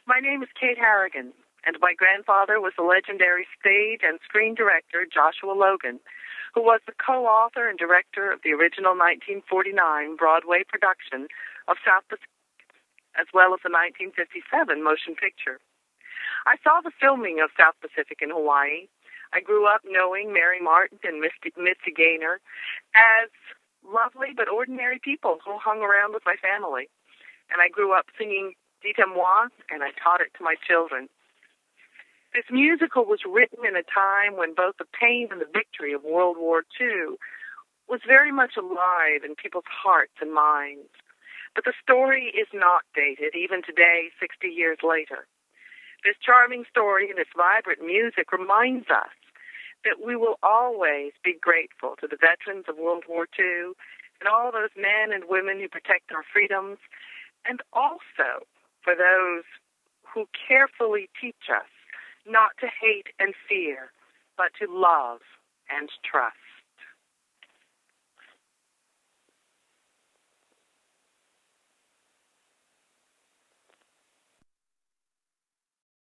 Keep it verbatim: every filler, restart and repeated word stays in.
My name is Kate Harrigan, and my grandfather was the legendary stage and screen director Joshua Logan, who was the co-author and director of the original nineteen forty-nine Broadway production of South Pacific, as well as the nineteen fifty-seven motion picture. I saw the filming of South Pacific in Hawaii. I grew up knowing Mary Martin and Misty, Mitzi Gaynor as lovely but ordinary people who hung around with my family. And I grew up singing Dites-moi, and I taught it to my children. This musical was written in a time when both the pain and the victory of World War Two was very much alive in people's hearts and minds. But the story is not dated, even today, sixty years later. This charming story and its vibrant music reminds us that we will always be grateful to the veterans of World War Two and all those men and women who protect our freedoms, and also for those who carefully teach us not to hate and fear, but to love and trust.